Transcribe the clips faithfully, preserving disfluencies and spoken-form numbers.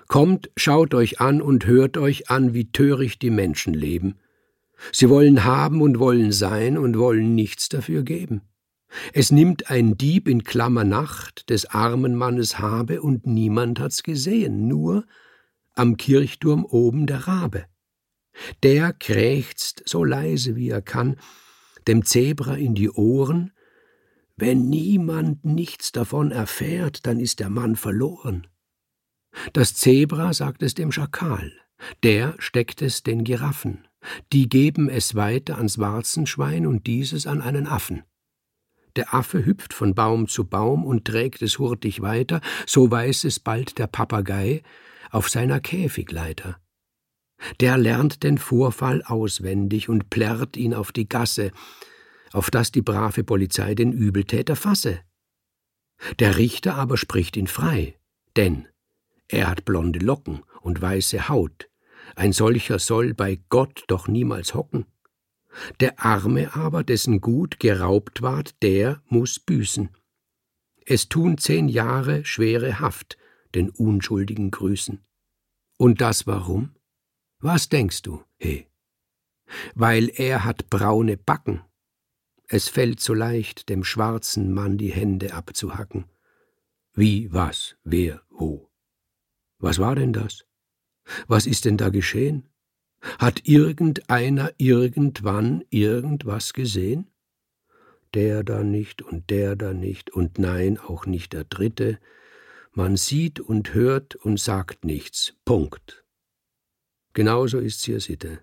Kommt, schaut euch an und hört euch an, wie töricht die Menschen leben. Sie wollen haben und wollen sein und wollen nichts dafür geben. Es nimmt ein Dieb in Klammer Nacht des armen Mannes Habe und niemand hat's gesehen, nur am Kirchturm oben der Rabe. Der krächzt so leise wie er kann, dem Zebra in die Ohren. Wenn niemand nichts davon erfährt, dann ist der Mann verloren. Das Zebra sagt es dem Schakal, der steckt es den Giraffen, die geben es weiter ans Warzenschwein und dieses an einen Affen. Der Affe hüpft von Baum zu Baum und trägt es hurtig weiter, so weiß es bald der Papagei auf seiner Käfigleiter. Der lernt den Vorfall auswendig und plärrt ihn auf die Gasse, auf dass die brave Polizei den Übeltäter fasse. Der Richter aber spricht ihn frei, denn er hat blonde Locken und weiße Haut, ein solcher soll bei Gott doch niemals hocken. Der Arme aber, dessen Gut geraubt ward, der muß büßen. Es tun zehn Jahre schwere Haft den Unschuldigen grüßen. Und das warum? Was denkst du, he? Weil er hat braune Backen. Es fällt so leicht, dem schwarzen Mann die Hände abzuhacken. Wie, was, wer, wo? Was war denn das? Was ist denn da geschehen? Hat irgendeiner irgendwann irgendwas gesehen? Der da nicht und der da nicht und nein, auch nicht der Dritte. Man sieht und hört und sagt nichts. Punkt. Genauso ist's hier Sitte.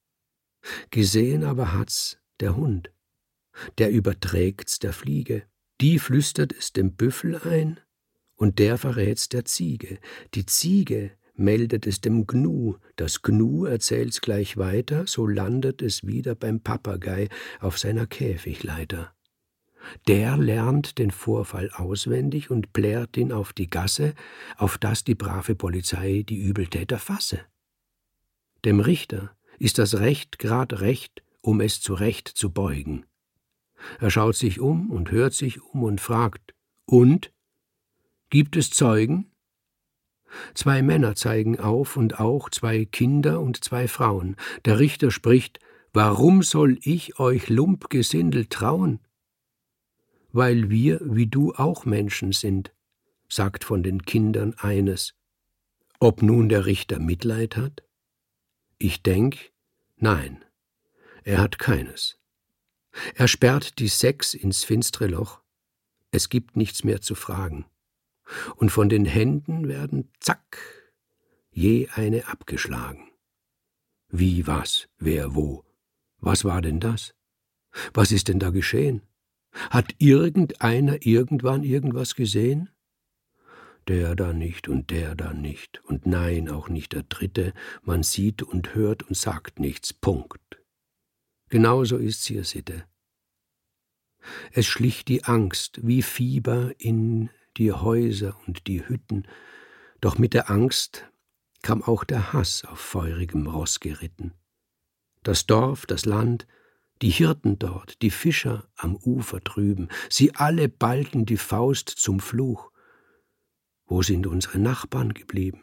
Gesehen aber hat's der Hund. Der überträgt's der Fliege. Die flüstert es dem Büffel ein und der verrät's der Ziege. Die Ziege meldet es dem Gnu, das Gnu erzählt's gleich weiter, so landet es wieder beim Papagei auf seiner Käfigleiter. Der lernt den Vorfall auswendig und plärt ihn auf die Gasse, auf dass die brave Polizei die Übeltäter fasse. Dem Richter ist das Recht grad recht, um es zu Recht zu beugen. Er schaut sich um und hört sich um und fragt, und? Gibt es Zeugen? Zwei Männer zeigen auf und auch zwei Kinder und zwei Frauen. Der Richter spricht, warum soll ich euch Lumpgesindel trauen? Weil wir wie du auch Menschen sind, sagt von den Kindern eines. Ob nun der Richter Mitleid hat? Ich denk, nein, er hat keines. Er sperrt die Sechs ins finstre Loch. Es gibt nichts mehr zu fragen. Und von den Händen werden, zack, je eine abgeschlagen. Wie, was, wer, wo? Was war denn das? Was ist denn da geschehen? Hat irgendeiner irgendwann irgendwas gesehen? Der da nicht und der da nicht und nein, auch nicht der Dritte. Man sieht und hört und sagt nichts. Punkt. Genauso ist's hier Sitte. Es schlich die Angst wie Fieber in die Häuser und die Hütten, doch mit der Angst kam auch der Hass auf feurigem Ross geritten. Das Dorf, das Land, die Hirten dort, die Fischer am Ufer drüben, sie alle ballten die Faust zum Fluch. Wo sind unsere Nachbarn geblieben?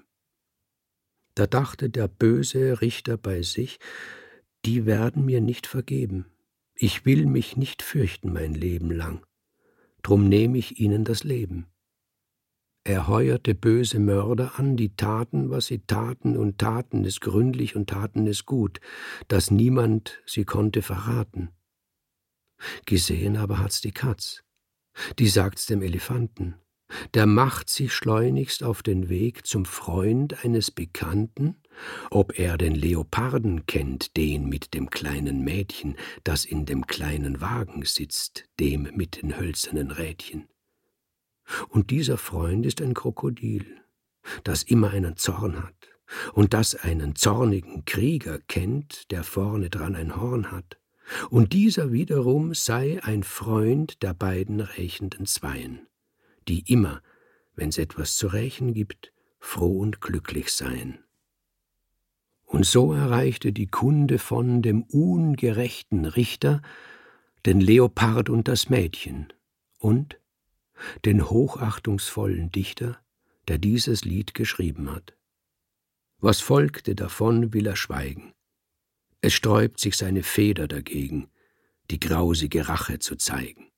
Da dachte der böse Richter bei sich, die werden mir nicht vergeben. Ich will mich nicht fürchten mein Leben lang, drum nehm ich ihnen das Leben. Er heuerte böse Mörder an, die taten, was sie taten, und taten es gründlich und taten es gut, dass niemand sie konnte verraten. Gesehen aber hat's die Katz, die sagt's dem Elefanten, der macht sich schleunigst auf den Weg zum Freund eines Bekannten, ob er den Leoparden kennt, den mit dem kleinen Mädchen, das in dem kleinen Wagen sitzt, dem mit den hölzernen Rädchen. Und dieser Freund ist ein Krokodil, das immer einen Zorn hat und das einen zornigen Krieger kennt, der vorne dran ein Horn hat. Und dieser wiederum sei ein Freund der beiden rächenden Zweien, die immer, wenn's etwas zu rächen gibt, froh und glücklich seien. Und so erreichte die Kunde von dem ungerechten Richter den Leopard und das Mädchen und den hochachtungsvollen Dichter, der dieses Lied geschrieben hat. Was folgte davon, will er schweigen. Es sträubt sich seine Feder dagegen, die grausige Rache zu zeigen.